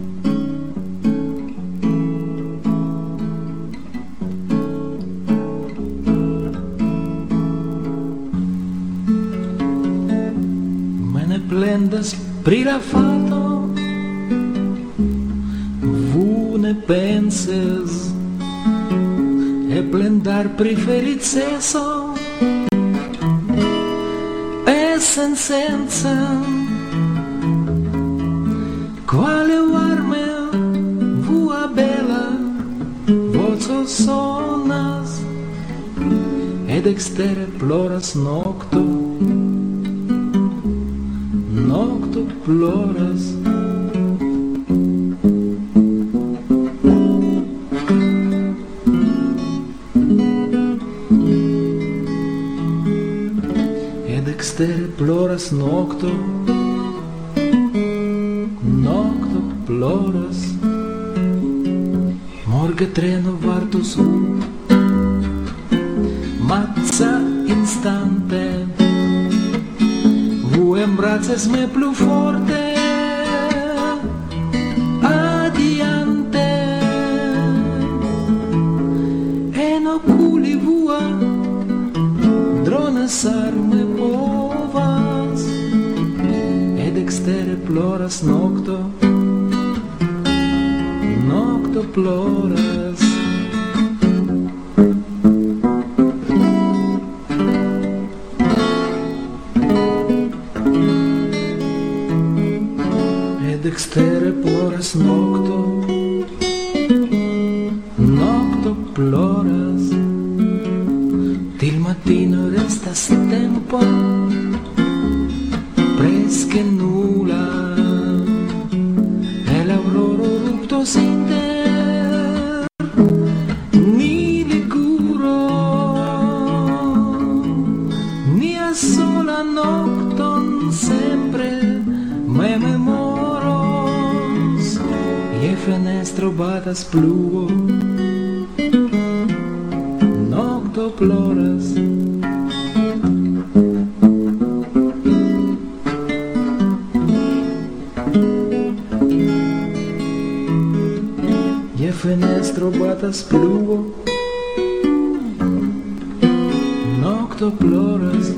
Plendas pri la fato, vu ne penses e plendar pri feliceso e sen senza quale varme vu a bella voco sonas ed extere ploras nocto ploras. Ed extere ploras nocto ploras. Morge treno vartos mazza instante embraces me plu forte adiante en oculi vua dronesar me povas ed extere ploras nocto ploras. Extere ploras nocto ploras. Til matino restas tempo presque nula e l'auroro ruptos inter ni liguro ni a sola nocton sempre me memoros je fenestro batas pluvo nocto ploras. Je fenestro batas pluvo nocto ploras.